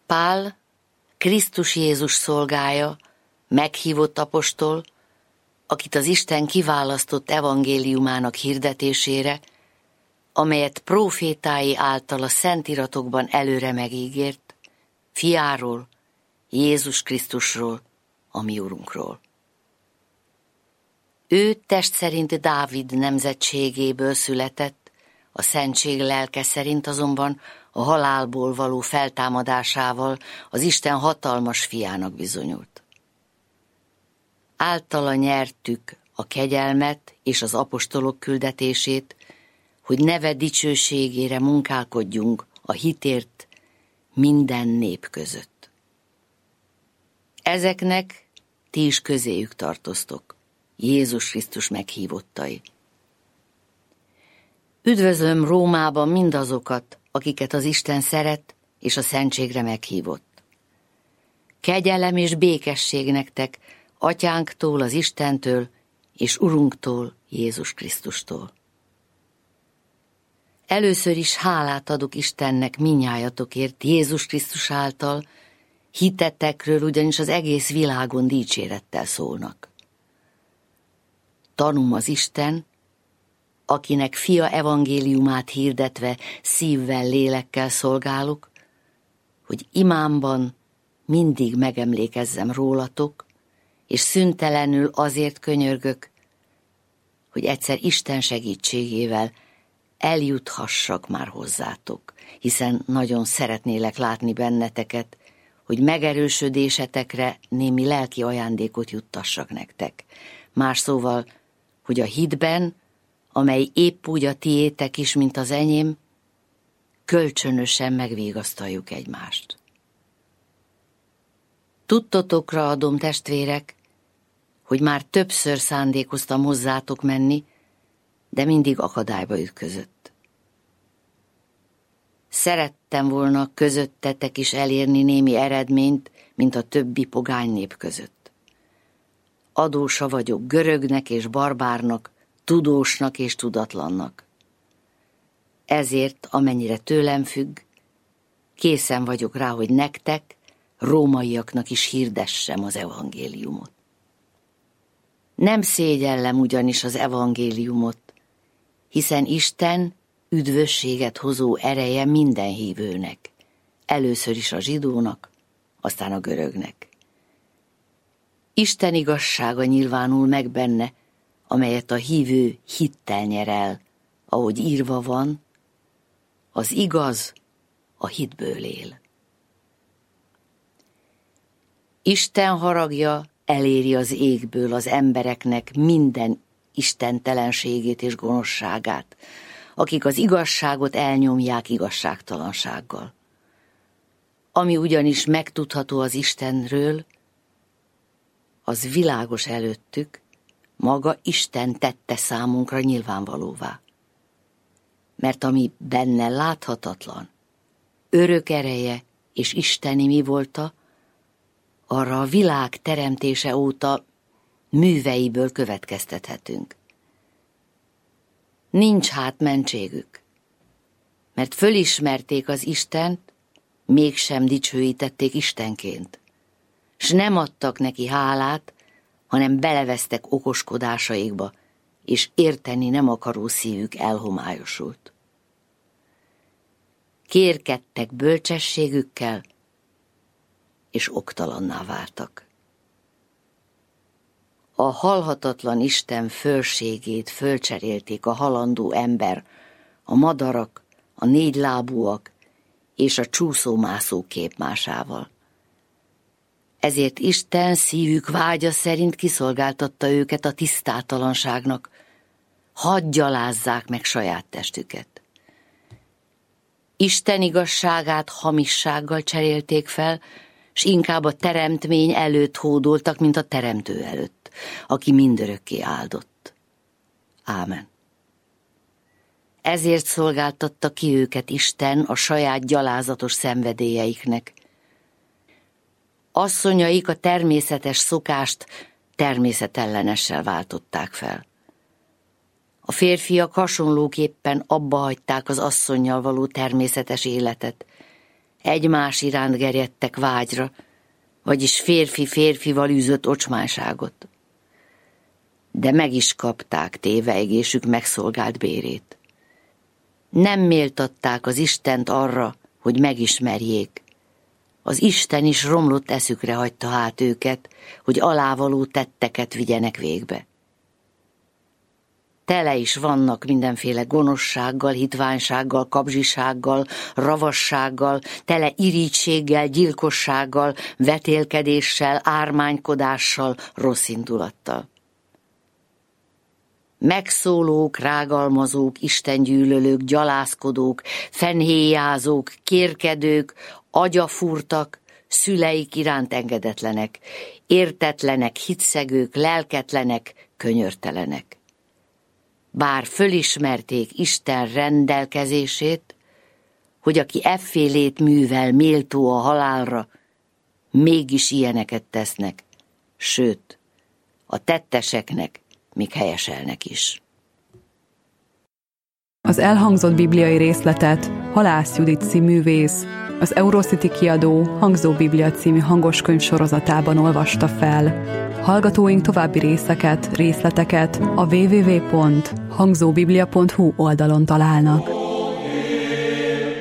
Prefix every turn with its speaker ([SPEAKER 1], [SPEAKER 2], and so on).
[SPEAKER 1] Pál, Krisztus Jézus szolgája, meghívott apostol, akit az Isten kiválasztott evangéliumának hirdetésére, amelyet prófétái által a Szentíratokban előre megígért, fiáról, Jézus Krisztusról, a mi Urunkról. Ő test szerint Dávid nemzetségéből született, a szentség lelke szerint azonban a halálból való feltámadásával az Isten hatalmas fiának bizonyult. Általa nyertük a kegyelmet és az apostolok küldetését, hogy neve dicsőségére munkálkodjunk a hitért minden nép között. Ezeknek ti is közéjük tartoztok, Jézus Krisztus meghívottai. Üdvözlöm Rómában mindazokat, akiket az Isten szeret és a szentségre meghívott. Kegyelem és békesség nektek Atyánktól, az Istentől és Urunktól, Jézus Krisztustól. Először is hálát adok Istennek mindnyájatokért Jézus Krisztus által, hitetekről ugyanis az egész világon dicsérettel szólnak. Tanúm az Isten, akinek fia evangéliumát hirdetve szívvel, lélekkel szolgálok, hogy imámban mindig megemlékezzem rólatok, és szüntelenül azért könyörgök, hogy egyszer Isten segítségével eljuthassak már hozzátok, hiszen nagyon szeretnélek látni benneteket, hogy megerősödésetekre némi lelki ajándékot juttassak nektek. Más szóval, hogy a hitben, amely épp úgy a tiétek is, mint az enyém, kölcsönösen megvigasztaljuk egymást. Tudtotokra adom, testvérek, hogy már többször szándékoztam hozzátok menni, de mindig akadályba ütközött. Szerettem volna közöttetek is elérni némi eredményt, mint a többi pogány nép között. Adósa vagyok görögnek és barbárnak, tudósnak és tudatlannak. Ezért, amennyire tőlem függ, készen vagyok rá, hogy nektek, rómaiaknak is hirdessem az evangéliumot. Nem szégyellem ugyanis az evangéliumot, hiszen Isten üdvösséget hozó ereje minden hívőnek, először is a zsidónak, aztán a görögnek. Isten igazsága nyilvánul meg benne, amelyet a hívő hittel nyer el, ahogy írva van, az igaz a hitből él. Isten haragja eléri az égből az embereknek minden istentelenségét és gonoszságát, akik az igazságot elnyomják igazságtalansággal. Ami ugyanis megtudható az Istenről, az világos előttük, maga Isten tette számunkra nyilvánvalóvá. Mert ami benne láthatatlan, örök ereje és isteni mi volta, arra a világ teremtése óta műveiből következtethetünk. Nincs hát mentségük, mert fölismerték az Istent, mégsem dicsőítették Istenként, s nem adtak neki hálát, hanem belevesztek okoskodásaikba, és érteni nem akaró szívük elhomályosult. Kérkedtek bölcsességükkel, és oktalanná váltak. A halhatatlan Isten fölségét fölcserélték a halandó ember, a madarak, a négylábúak és a csúszómászó képmásával. Ezért Isten szívük vágya szerint kiszolgáltatta őket a tisztátalanságnak, hadd gyalázzák meg saját testüket. Isten igazságát hamissággal cserélték fel, s inkább a teremtmény előtt hódoltak, mint a teremtő előtt, aki mindörökké áldott. Ámen. Ezért szolgáltatta ki őket Isten a saját gyalázatos szenvedélyeiknek. Asszonyaik a természetes szokást természetellenessel váltották fel. A férfiak hasonlóképpen abbahagyták az asszonnyal való természetes életet, egymás iránt gerjedtek vágyra, vagyis férfi férfival űzött ocsmánságot. De meg is kapták tévejgésük megszolgált bérét. Nem méltatták az Istent arra, hogy megismerjék. Az Isten is romlott eszükre hagyta hát őket, hogy alávaló tetteket vigyenek végbe. Tele is vannak mindenféle gonoszsággal, hitványsággal, kapzsisággal, ravassággal, tele irítséggel, gyilkossággal, vetélkedéssel, ármánykodással, rosszindulattal. Megszólók, rágalmazók, istengyűlölők, gyalászkodók, fenhéjázók, kérkedők, agyafúrtak, szüleik iránt engedetlenek, értetlenek, hitszegők, lelketlenek, könyörtelenek. Bár fölismerték Isten rendelkezését, hogy aki effélét művel méltó a halálra, mégis ilyeneket tesznek, sőt, a tetteseknek még helyeselnek is.
[SPEAKER 2] Az elhangzott bibliai részletet Halász Judit színművész az Eurocity kiadó Hangzó Biblia című hangoskönyv sorozatában olvasta fel. Hallgatóink további részleteket a www.hangzóbiblia.hu oldalon találnak.